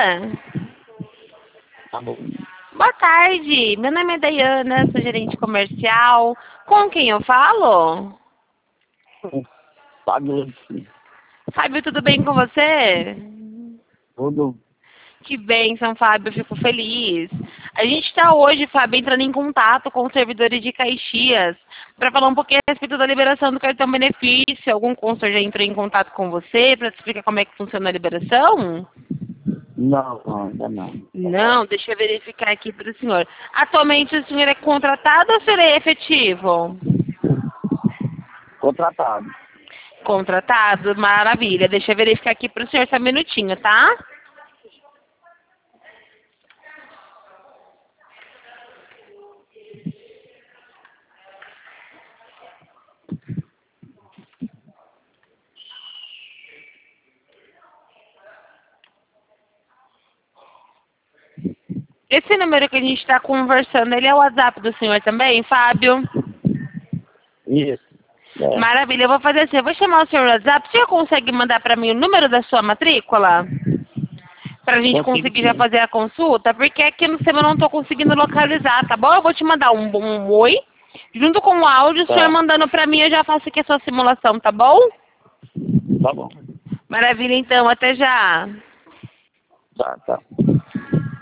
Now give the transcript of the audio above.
Tá bom. Boa tarde, meu nome é Dayana, sou gerente comercial. Com quem eu falo? Fábio, Fábio, tudo bem com você? tudo. Que bênção, Fábio, eu fico feliz. A gente está hoje, Fábio, entrando em contato com os servidores de Caxias para falar um pouquinho a respeito da liberação do cartão benefício. Algum consultor já entrou em contato com você para te explicar como é que funciona a liberação? Não, ainda não. Não, deixa eu verificar aqui para o senhor. Atualmente o senhor é contratado ou o senhor é efetivo? Contratado. Contratado, maravilha. Deixa eu verificar aqui para o senhor só um minutinho, tá? Esse número que a gente está conversando, ele é o WhatsApp do senhor também, Fábio? Isso. É. Maravilha, eu vou fazer assim, eu vou chamar o senhor no WhatsApp, o senhor consegue mandar para mim o número da sua matrícula? Para a gente Consigo conseguir já sim. fazer a consulta? Porque aqui no sistema eu não estou conseguindo localizar, tá bom? Eu vou te mandar um oi, junto com o áudio, o senhor Tá. mandando para mim, eu já faço aqui a sua simulação, tá bom? Tá bom. Maravilha, então, até já. Tá.